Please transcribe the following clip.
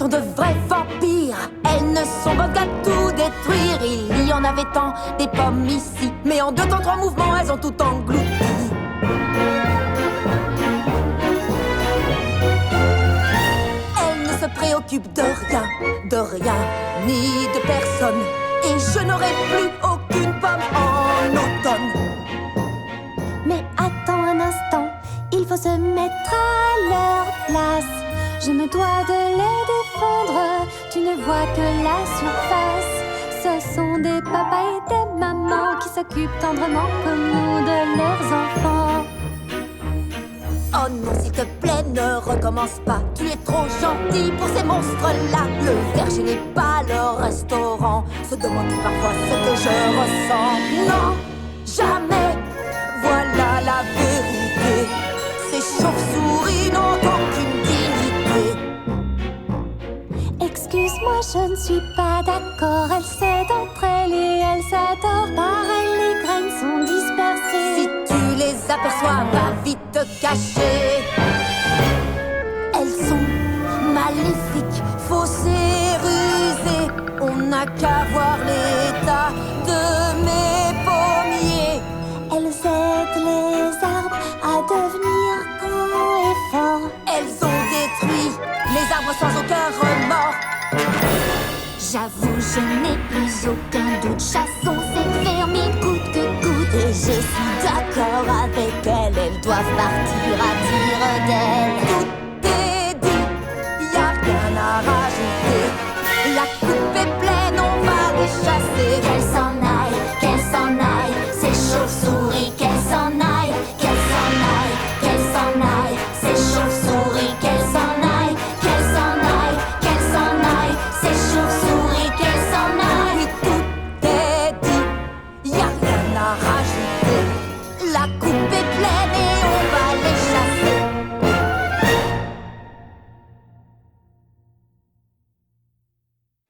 sont de vrais vampires. Elles ne sont bonnes qu'à tout détruire. Il y en avait tant, des pommes ici, mais en 2 temps 3 mouvements, elles ont tout englouti. Elles ne se préoccupent de rien, ni de personne. Et je n'aurai plus aucune pomme en automne. Mais attends un instant, il faut se mettre à leur place. Je me dois de les défendre, tu ne vois que la surface. Ce sont des papas et des mamans qui s'occupent tendrement comme nous de leurs enfants. Oh non, s'il te plaît, ne recommence pas. Tu es trop gentil pour ces monstres-là. Le verger n'est pas le restaurant. Se demande parfois ce que je ressens. Non, jamais. Voilà la vérité. Ces chauves-souris n'ont aucune dignité. Excuse-moi, je ne suis pas d'accord. Elles s'aident entre elles et elles s'adorent. Pareil, les graines sont dispersées. Si tu les aperçois, va vite te cacher. Elles sont maléfiques, fausses et rusées. On n'a qu'à voir l'état de mes pommiers. Elles aident les arbres à devenir grands et forts. Elles ont détruit les arbres sans aucun remords. J'avoue, je n'ai plus aucun doute. Chassons ces vermines coûte que coûte. Et je suis d'accord avec elles, elles doivent partir.